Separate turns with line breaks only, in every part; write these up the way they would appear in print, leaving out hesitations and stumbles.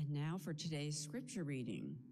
And now for today's scripture reading.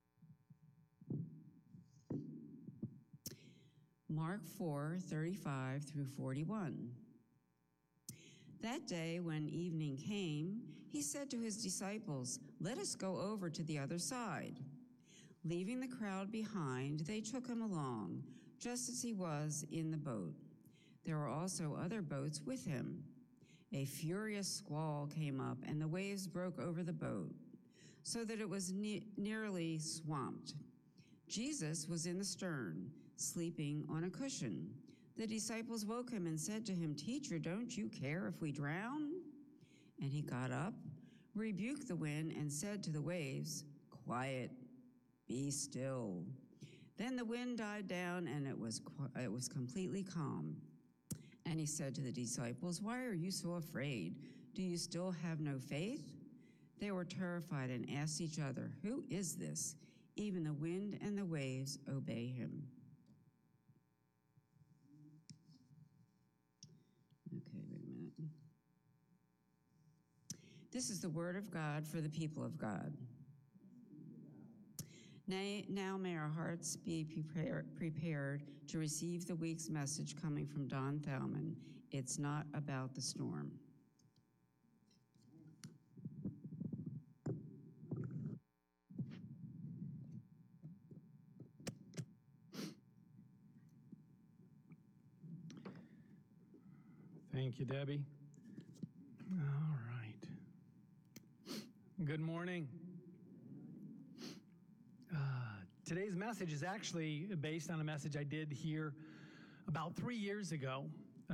Mark 4:35 through 41. That day when evening came, he said to his disciples, "Let us go over to the other side." Leaving the crowd behind, they took him along, just as he was in the boat. There were also other boats with him. A furious squall came up, and the waves broke over the boat, so that it was nearly swamped. Jesus was in the stern, sleeping on a cushion. The disciples woke him and said to him, "Teacher, don't you care if we drown?" And he got up, rebuked the wind, and said to the waves, "Quiet, be still." Then the wind died down, and it was completely calm. And he said to the disciples, "Why are you so afraid? Do you still have no faith?" They were terrified and asked each other, "Who is this? Even the wind and the waves obey him." Okay, wait a minute. This is the word of God for the people of God. Now may our hearts be prepared to receive the week's message coming from Don Thalman. It's not about the storm.
Thank you, Debbie. All right. Good morning. Today's message is actually based on a message I did here about 3 years ago.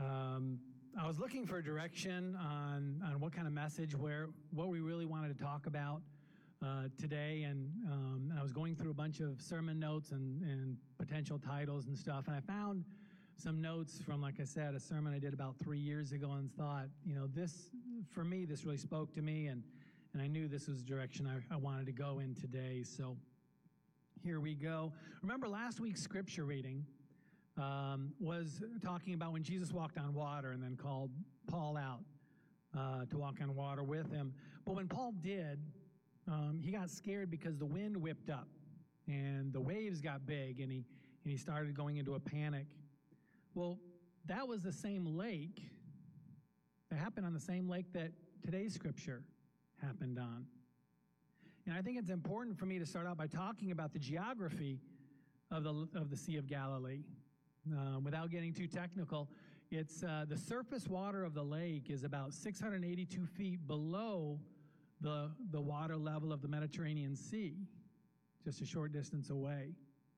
I was looking for a direction on what kind of message, what we really wanted to talk about today, and I was going through a bunch of sermon notes and potential titles and stuff, and I found some notes from, like I said, a sermon I did about 3 years ago, and thought, this, for me, this really spoke to me, and I knew this was the direction I wanted to go in today. So here we go. Remember last week's scripture reading was talking about when Jesus walked on water and then called Paul out to walk on water with him. But when Paul did, he got scared because the wind whipped up and the waves got big, and he started going into a panic. Well, that was the same lake. That happened on the same lake that today's scripture happened on. And I think it's important for me to start out by talking about the geography of the Sea of Galilee. Without getting too technical, it's the surface water of the lake is about 682 feet below the water level of the Mediterranean Sea, just a short distance away.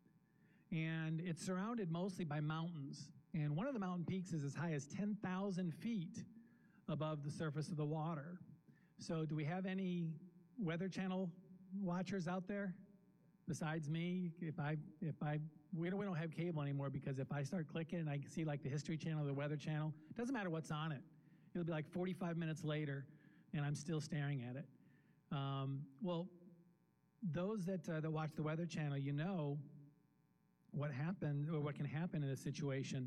And it's surrounded mostly by mountains. And one of the mountain peaks is as high as 10,000 feet above the surface of the water. So do we have any Weather Channel watchers out there besides me? We don't have cable anymore, because if I start clicking and I can see like the History Channel or the Weather Channel, it doesn't matter what's on it. It'll be like 45 minutes later and I'm still staring at it. Well, those that watch the Weather Channel, what happened or what can happen in a situation.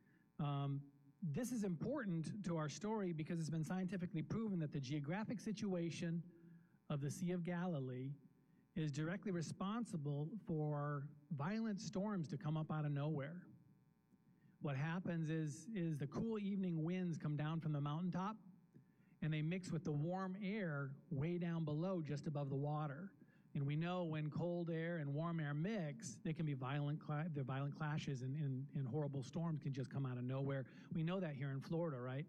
This is important to our story because it's been scientifically proven that the geographic situation of the Sea of Galilee is directly responsible for violent storms to come up out of nowhere. What happens is the cool evening winds come down from the mountaintop, and they mix with the warm air way down below, just above the water. And we know when cold air and warm air mix, they can be violent clashes, and horrible storms can just come out of nowhere. We know that here in Florida, right?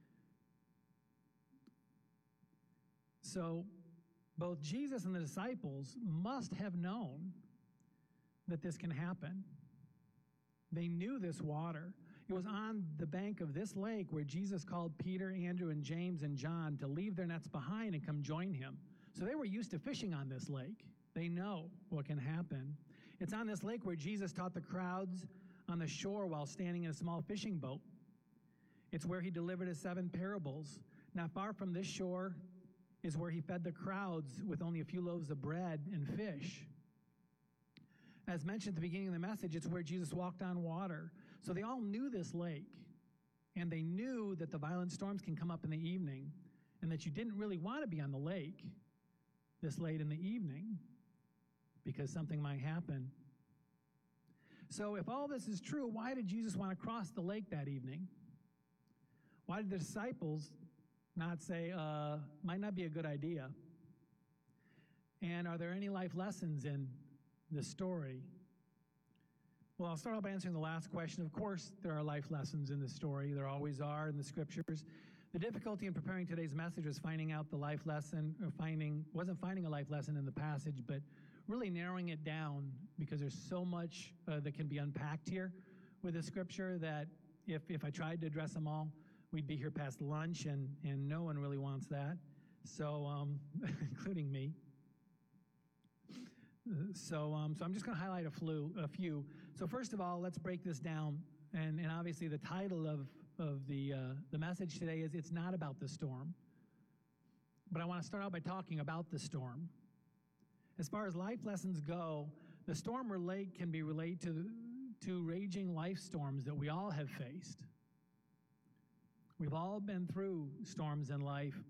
So both Jesus and the disciples must have known that this can happen. They knew this water. It was on the bank of this lake where Jesus called Peter, Andrew, and James and John to leave their nets behind and come join him. So they were used to fishing on this lake. They know what can happen. It's on this lake where Jesus taught the crowds on the shore while standing in a small fishing boat. It's where he delivered his 7 parables. Not far from this shore is where he fed the crowds with only a few loaves of bread and fish. As mentioned at the beginning of the message, it's where Jesus walked on water. So they all knew this lake, and they knew that the violent storms can come up in the evening, and that you didn't really want to be on the lake this late in the evening because something might happen. So if all this is true, why did Jesus want to cross the lake that evening? Why did the disciples not say, might not be a good idea? And are there any life lessons in this story? Well, I'll start off by answering the last question. Of course, there are life lessons in this story. There always are in the scriptures. The difficulty in preparing today's message was finding out the life lesson, or wasn't finding a life lesson in the passage, but really narrowing it down, because there's so much that can be unpacked here with the scripture that if I tried to address them all, we'd be here past lunch, and no one really wants that, so including me. So I'm just going to highlight a few. So first of all, let's break this down, and obviously the title of the message today is "It's Not About the Storm," but I want to start out by talking about the storm. As far as life lessons go, the storm or lake can be related to raging life storms that we all have faced. We've all been through storms in life.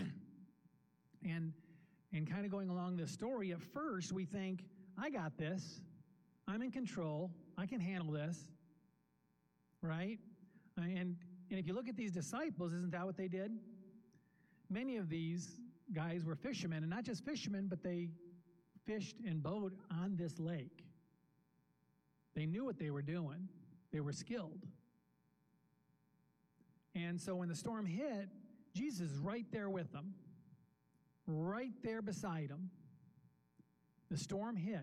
And kind of going along this story, at first we think, I got this. I'm in control. I can handle this. Right? And if you look at these disciples, isn't that what they did? Many of these guys were fishermen, and not just fishermen, but they fished and boat on this lake. They knew what they were doing. They were skilled. And so when the storm hit, Jesus is right there with them, right there beside them. The storm hit,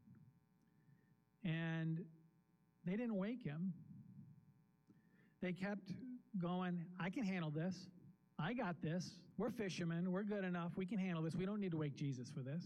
and they didn't wake him. They kept going, I can handle this. I got this. We're fishermen. We're good enough. We can handle this. We don't need to wake Jesus for this.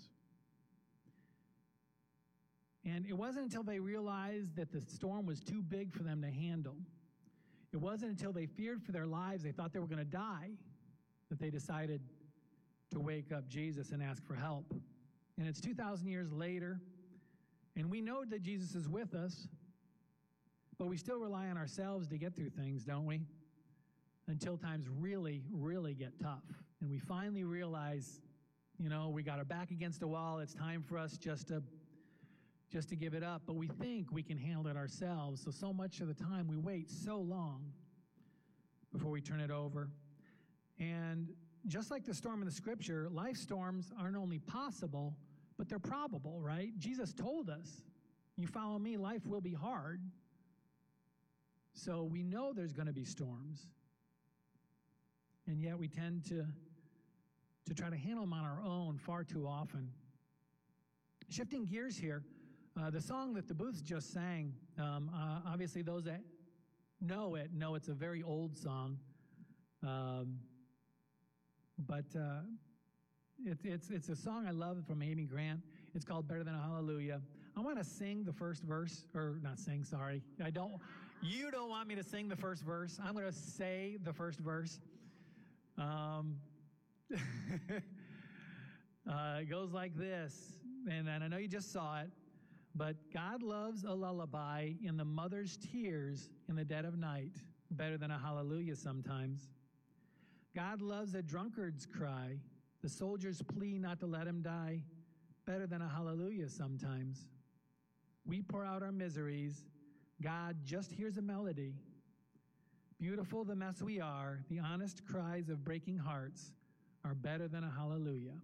And it wasn't until they realized that the storm was too big for them to handle. It wasn't until they feared for their lives, they thought they were going to die, that they decided to wake up Jesus and ask for help. And it's 2,000 years later, and we know that Jesus is with us, but we still rely on ourselves to get through things, don't we? Until times really, really get tough. And we finally realize, we got our back against a wall. It's time for us just to give it up. But we think we can handle it ourselves. So much of the time we wait so long before we turn it over. And just like the storm in the scripture, life storms aren't only possible, but they're probable, right? Jesus told us, you follow me, life will be hard. So we know there's going to be storms. And yet we tend to try to handle them on our own far too often. Shifting gears here, the song that the Booths just sang, obviously those that know it's a very old song. But it's a song I love from Amy Grant. It's called Better Than a Hallelujah. I want to sing the first verse, or not sing, sorry. You don't want me to sing the first verse. I'm going to say the first verse. It goes like this, and I know you just saw it, but God loves a lullaby in the mother's tears in the dead of night, better than a hallelujah sometimes. God loves a drunkard's cry, the soldier's plea not to let him die, better than a hallelujah sometimes. We pour out our miseries, God just hears a melody. Beautiful the mess we are, the honest cries of breaking hearts are better than a hallelujah.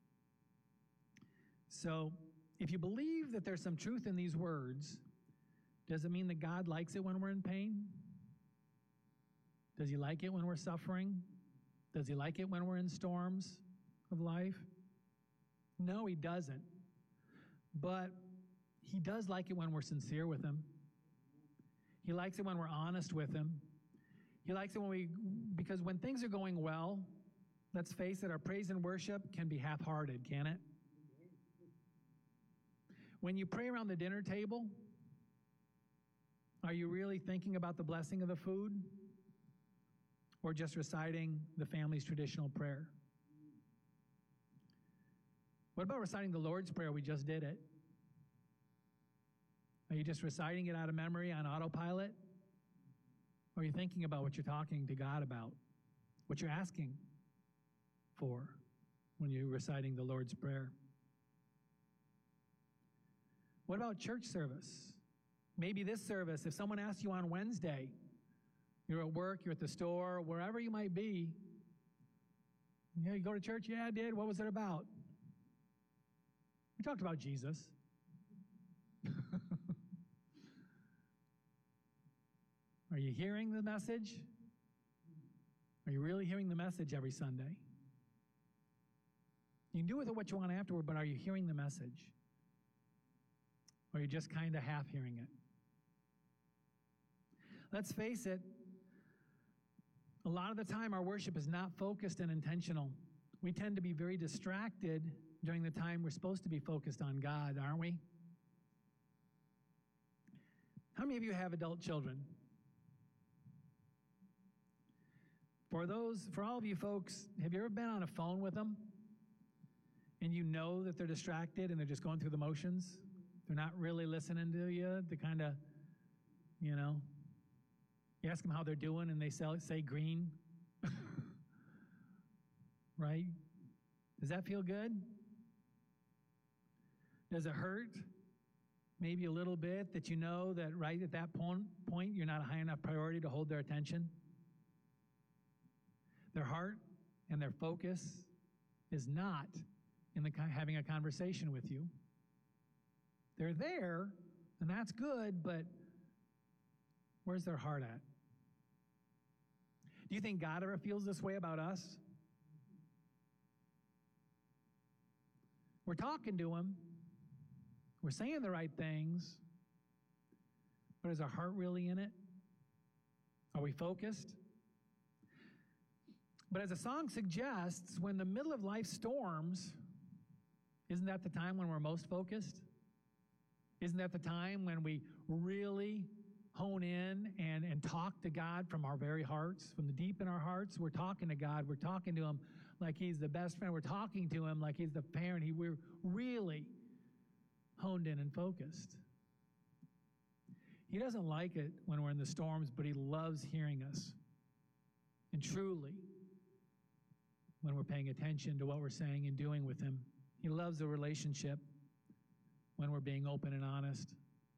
So, if you believe that there's some truth in these words, does it mean that God likes it when we're in pain? Does he like it when we're suffering? Does he like it when we're in storms of life? No, he doesn't. But he does like it when we're sincere with him. He likes it when we're honest with him. He likes it because when things are going well, let's face it, our praise and worship can be half-hearted, can it? When you pray around the dinner table, are you really thinking about the blessing of the food? Or just reciting the family's traditional prayer? What about reciting the Lord's Prayer? We just did it. Are you just reciting it out of memory on autopilot? Or are you thinking about what you're talking to God about? What you're asking for? when you're reciting the Lord's Prayer? What about church service? Maybe this service, if someone asks you on Wednesday, you're at work, you're at the store, wherever you might be, yeah, you go to church? Yeah, I did. What was it about? We talked about Jesus. Are you hearing the message? Are you really hearing the message every Sunday? You can do with it what you want afterward, but are you hearing the message? Or are you just kind of half hearing it? Let's face it, a lot of the time our worship is not focused and intentional. We tend to be very distracted during the time we're supposed to be focused on God, aren't we? How many of you have adult children? For all of you folks, have you ever been on a phone with them and you know that they're distracted and they're just going through the motions? They're not really listening to you. They kind of, you ask them how they're doing and they say green. Right? Does that feel good? Does it hurt? Maybe a little bit that you know that right at that point you're not a high enough priority to hold their attention? Their heart and their focus is not in having a conversation with you. They're there, and that's good, but where's their heart at? Do you think God ever feels this way about us? We're talking to Him. We're saying the right things, but is our heart really in it? Are we focused? But as the song suggests, when the middle of life storms, isn't that the time when we're most focused? Isn't that the time when we really hone in and talk to God from our very hearts? From the deep in our hearts, we're talking to God. We're talking to Him like He's the best friend. We're talking to Him like He's the parent. We're really honed in and focused. He doesn't like it when we're in the storms, but He loves hearing us. And truly, when we're paying attention to what we're saying and doing with Him, He loves the relationship when we're being open and honest.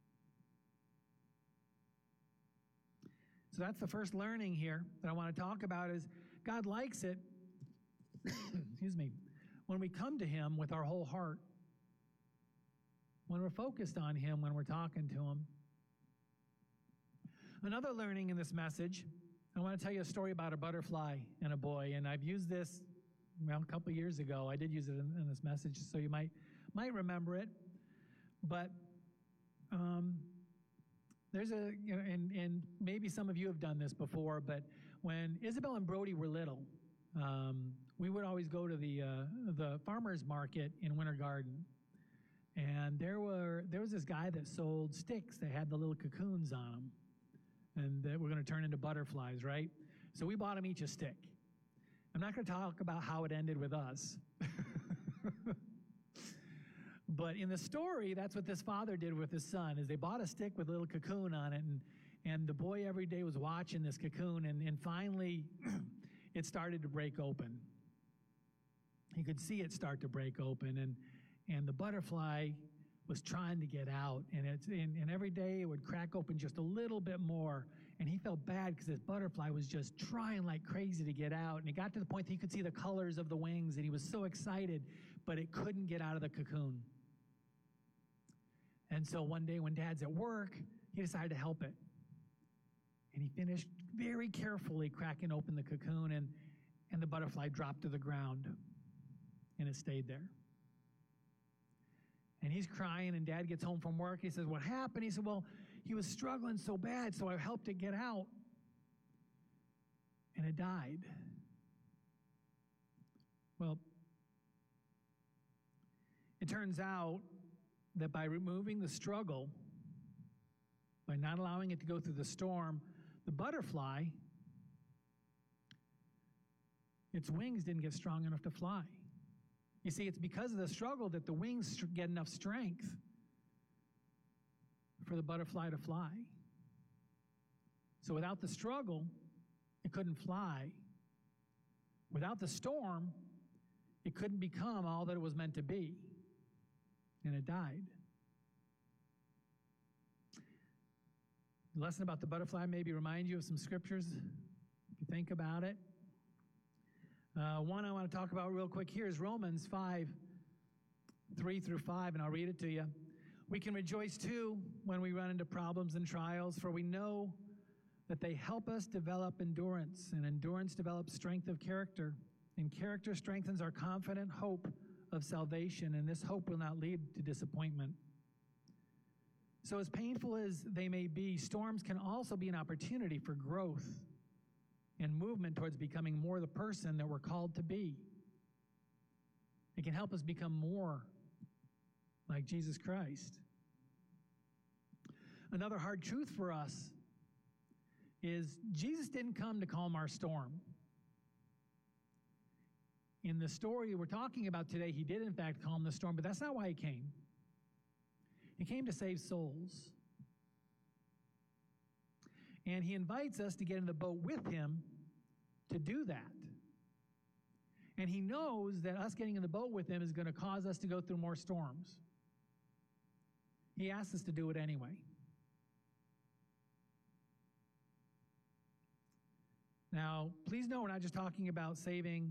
So that's the first learning here that I want to talk about is God likes it, excuse me, when we come to Him with our whole heart, when we're focused on Him, when we're talking to Him. Another learning in this message, I want to tell you a story about a butterfly and a boy, and I've used this a couple years ago. I did use it in this message, so you might remember it. But there's and maybe some of you have done this before, but when Isabel and Brody were little, we would always go to the farmer's market in Winter Garden. And there was this guy that sold sticks that had the little cocoons on them, and that were going to turn into butterflies, right? So we bought them each a stick. I'm not going to talk about how it ended with us. But in the story, that's what this father did with his son, is they bought a stick with a little cocoon on it, and the boy every day was watching this cocoon, and finally it started to break open. He could see it start to break open, and the butterfly was trying to get out, and every day it would crack open just a little bit more, and he felt bad because this butterfly was just trying like crazy to get out, and it got to the point that he could see the colors of the wings, and he was so excited, but it couldn't get out of the cocoon. And so one day when Dad's at work, he decided to help it. And he finished very carefully cracking open the cocoon, and the butterfly dropped to the ground, and it stayed there. And he's crying, and Dad gets home from work. He says, "What happened?" He said, "Well, he was struggling so bad, so I helped it get out." And it died. Well, it turns out that by removing the struggle, by not allowing it to go through the storm, the butterfly, its wings didn't get strong enough to fly. You see, it's because of the struggle that the wings get enough strength for the butterfly to fly. So without the struggle, it couldn't fly. Without the storm, it couldn't become all that it was meant to be, and it died. The lesson about the butterfly maybe remind you of some scriptures, if you think about it. One I want to talk about real quick here is Romans 5, 3 through 5, and I'll read it to you. We can rejoice too when we run into problems and trials, for we know that they help us develop endurance, and endurance develops strength of character, and character strengthens our confident hope of salvation, and this hope will not lead to disappointment. So as painful as they may be, storms can also be an opportunity for growth and movement towards becoming more the person that we're called to be. It can help us become more like Jesus Christ. Another hard truth for us is Jesus didn't come to calm our storm. In the story we're talking about today, he did in fact calm the storm, but that's not why he came. He came to save souls. And he invites us to get in the boat with him to do that. And he knows that us getting in the boat with him is going to cause us to go through more storms. He asks us to do it anyway. Now, please know we're not just talking about saving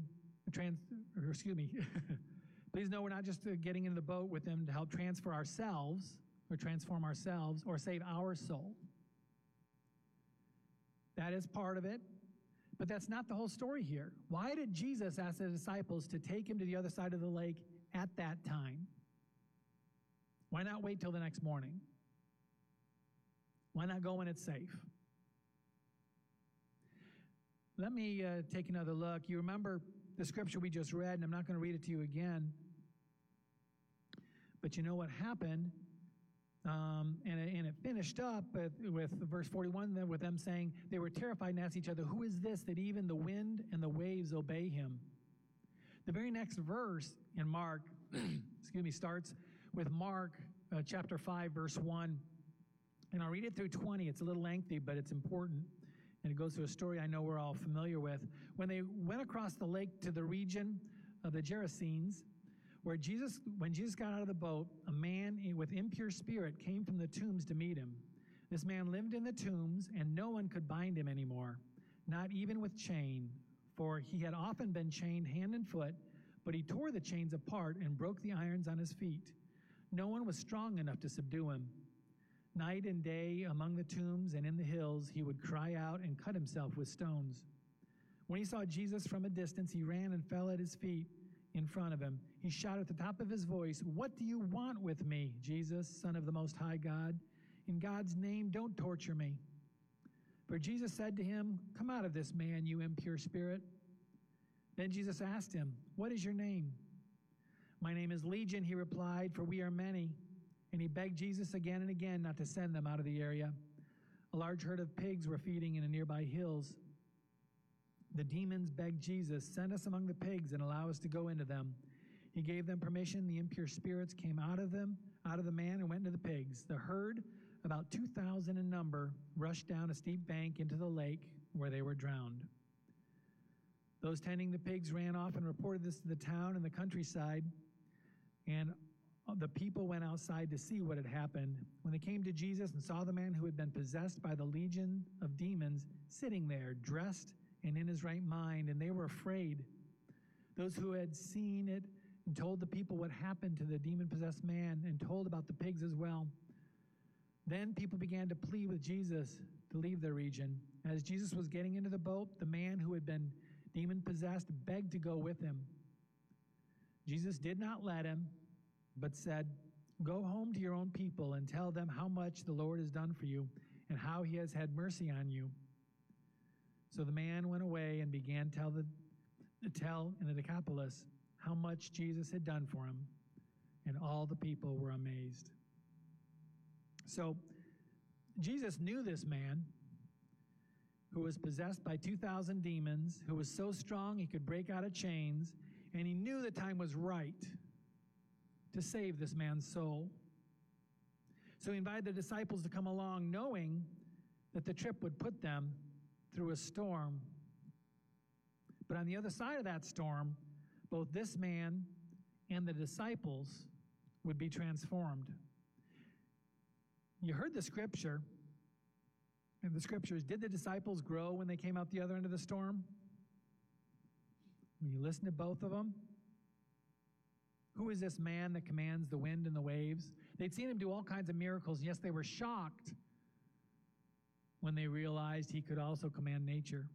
please know we're not just getting in the boat with him to help transform ourselves or save our soul. That is part of it, but that's not the whole story here. Why did Jesus ask the disciples to take him to the other side of the lake at that time? Why not wait till the next morning? Why not go when it's safe? Let me take another look. You remember the scripture we just read, and I'm not going to read it to you again. But you know what happened? And it finished up with verse 41, with them saying they were terrified and asked each other, "Who is this that even the wind and the waves obey him?" The very next verse in Mark, starts with Mark chapter 5, verse 1. And I'll read it through 20. It's a little lengthy, but it's important. And it goes through a story I know we're all familiar with. When they went across the lake to the region of the Gerasenes, when Jesus got out of the boat, a man with impure spirit came from the tombs to meet him. This man lived in the tombs, and no one could bind him anymore, not even with chain, for he had often been chained hand and foot, but he tore the chains apart and broke the irons on his feet. No one was strong enough to subdue him. Night and day, among the tombs and in the hills, he would cry out and cut himself with stones. When he saw Jesus from a distance, he ran and fell at his feet in front of him. He shouted at the top of his voice, "What do you want with me, Jesus, Son of the Most High God? In God's name, don't torture me." For Jesus said to him, "Come out of this man, you impure spirit." Then Jesus asked him, "What is your name?" "My name is Legion," he replied, "for we are many." And he begged Jesus again and again not to send them out of the area. A large herd of pigs were feeding in the nearby hills. The demons begged Jesus, "Send us among the pigs and allow us to go into them." He gave them permission. The impure spirits came out of the man, and went into the pigs. The herd, about 2,000 in number, rushed down a steep bank into the lake where they were drowned. Those tending the pigs ran off and reported this to the town and the countryside, and the people went outside to see what had happened. When they came to Jesus and saw the man who had been possessed by the legion of demons sitting there, dressed and in his right mind, and they were afraid. Those who had seen it and told the people what happened to the demon-possessed man, and told about the pigs as well. Then people began to plead with Jesus to leave their region. As Jesus was getting into the boat, the man who had been demon-possessed begged to go with him. Jesus did not let him, but said, "Go home to your own people and tell them how much the Lord has done for you and how he has had mercy on you." So the man went away and began to tell in the Decapolis how much Jesus had done for him, and all the people were amazed. So Jesus knew this man who was possessed by 2,000 demons, who was so strong he could break out of chains, and he knew the time was right to save this man's soul. So he invited the disciples to come along, knowing that the trip would put them through a storm. But on the other side of that storm, both this man and the disciples would be transformed. You heard the scripture, and the scriptures, did the disciples grow when they came out the other end of the storm? When you listen to both of them, who is this man that commands the wind and the waves? They'd seen him do all kinds of miracles. Yes, they were shocked when they realized he could also command nature.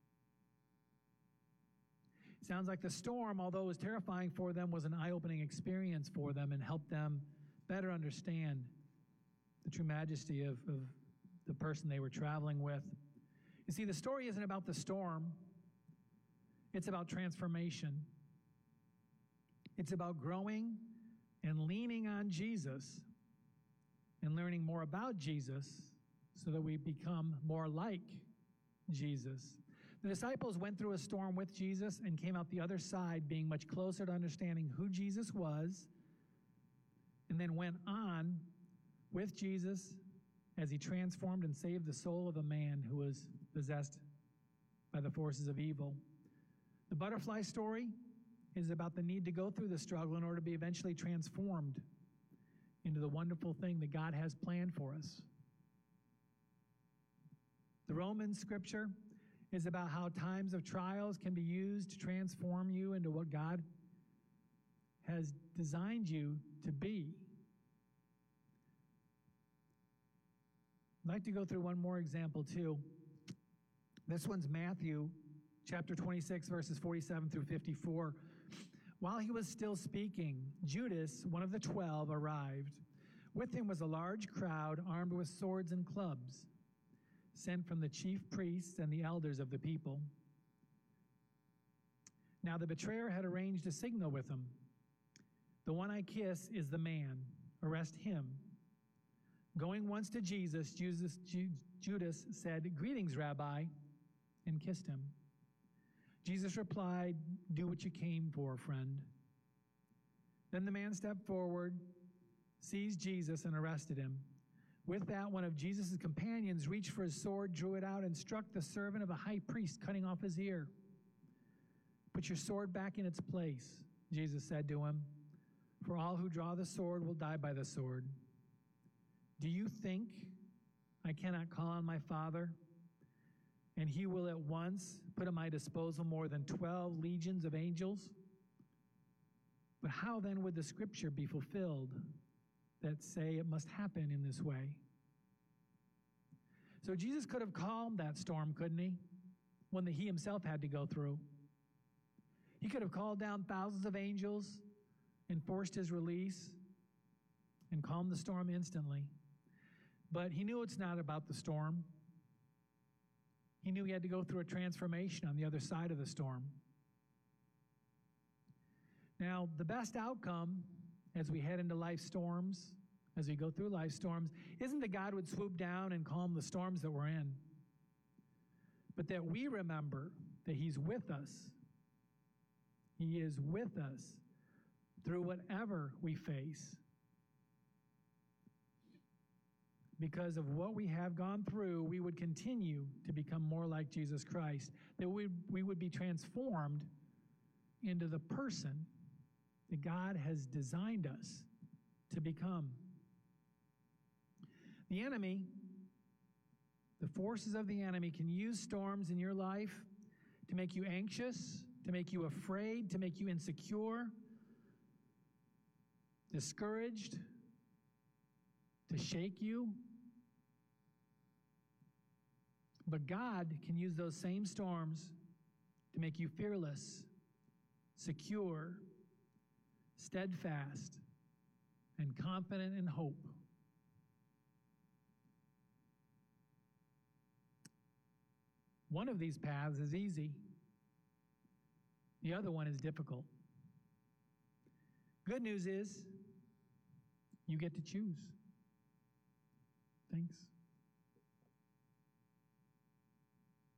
Sounds like the storm, although it was terrifying for them, was an eye-opening experience for them and helped them better understand the true majesty of the person they were traveling with. You see, the story isn't about the storm. It's about transformation. It's about growing and leaning on Jesus and learning more about Jesus so that we become more like Jesus. The disciples went through a storm with Jesus and came out the other side being much closer to understanding who Jesus was, and then went on with Jesus as he transformed and saved the soul of a man who was possessed by the forces of evil. The butterfly story is about the need to go through the struggle in order to be eventually transformed into the wonderful thing that God has planned for us. The Romans scripture is about how times of trials can be used to transform you into what God has designed you to be. I'd like to go through one more example too. This one's Matthew chapter 26, verses 47 through 54. While he was still speaking, Judas, one of the 12, arrived. With him was a large crowd armed with swords and clubs, sent from the chief priests and the elders of the people. Now the betrayer had arranged a signal with him. The one I kiss is the man. Arrest him. Going once to Jesus, Judas said, "Greetings, Rabbi," and kissed him. Jesus replied, "Do what you came for, friend." Then the man stepped forward, seized Jesus, and arrested him. With that, one of Jesus' companions reached for his sword, drew it out, and struck the servant of the high priest, cutting off his ear. "Put your sword back in its place," Jesus said to him, "for all who draw the sword will die by the sword. Do you think I cannot call on my Father, and he will at once put at my disposal more than 12 legions of angels? But how then would the scripture be fulfilled that say it must happen in this way?" So Jesus could have calmed that storm, couldn't he? One that he himself had to go through. He could have called down thousands of angels, enforced his release, and calmed the storm instantly. But he knew it's not about the storm. He knew he had to go through a transformation on the other side of the storm. Now, the best outcome as we head into life storms, as we go through life storms, isn't that God would swoop down and calm the storms that we're in, but that we remember that he's with us. He is with us through whatever we face. Because of what we have gone through, we would continue to become more like Jesus Christ, that we would be transformed into the person that God has designed us to become. The enemy, the forces of the enemy, can use storms in your life to make you anxious, to make you afraid, to make you insecure, discouraged, to shake you. But God can use those same storms to make you fearless, secure, steadfast, and confident in hope. One of these paths is easy. The other one is difficult. Good news is, you get to choose. Thanks.